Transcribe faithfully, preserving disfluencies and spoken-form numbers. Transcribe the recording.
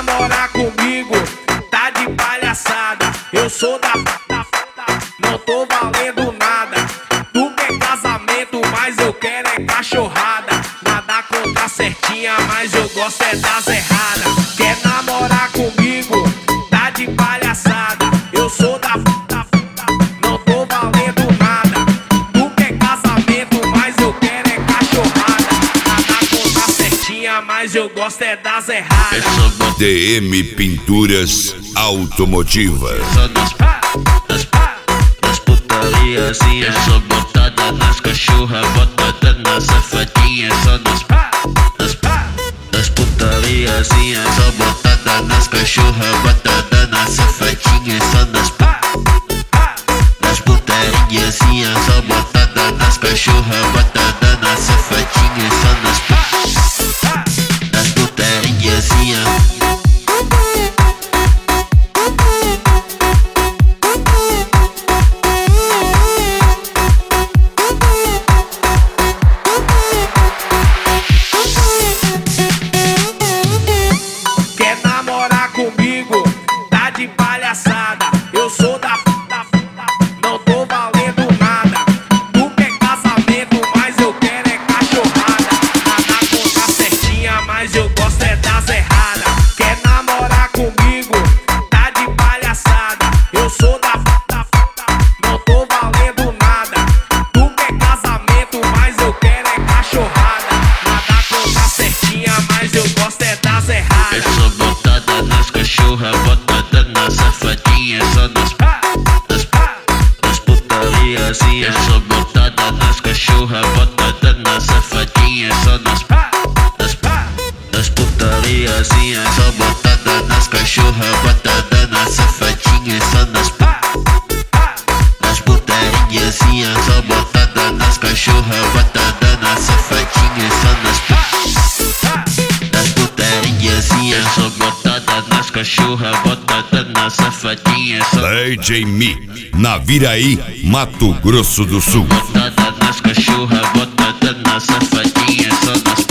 namorar comigo tá de palhaçada. Eu sou da puta, não tô valendo nada. Tu quer casamento, mas eu quero é cachorrada. Nada contra certinha, mas eu gosto é das erradas. Quer namorar comigo tá de palhaçada. Eu sou da puta, não tô valendo nada. Tu quer casamento, mas eu quero é cachorrada. Nada contra certinha, mas eu gosto é das erradas. D M Pinturas Automotivas. Só nas, nas, nas putarias, assim, é só botada nas cachorras, botada nas safadinhas. Só nas, nas, nas putarias, assim, é só botada nas cachorras, botada nas safadinhas. Só nas, nas putarias, assim, é só botada nas cachorras, botada nas safadinhas. Só nas, nas putarias, assim, é. Comigo tá de palhaçada. Eu sou da puta, não tô valendo nada. Tu quer casamento, mas eu quero é cachorrada. Nada contra certinha, mas eu gosto é das erradas. Quer namorar comigo tá de palhaçada. Eu sou da puta, não tô valendo nada. Tu quer casamento, mas eu quero é cachorrada. Nada contra certinha, mas eu gosto é das erradas. Nas cachorras, botada nas safadinhas. Só nas, nas, nas putarias, assim, é só botada nas cachorras, botada nas safadinhas. Só nas, nas, nas putarias, assim, é só botada nas cachorras, botada nas safadinhas. Só nas, nas putarias, assim, é só botada nas cachorras, botada nas safadinhas. Só nas, nas putarias, assim, é só botada nas cachorra, botada na safadinha. D J Mi, na Viraí, Mato Grosso do Sul. Botada nas cachorra, botada na safadinha. Só nas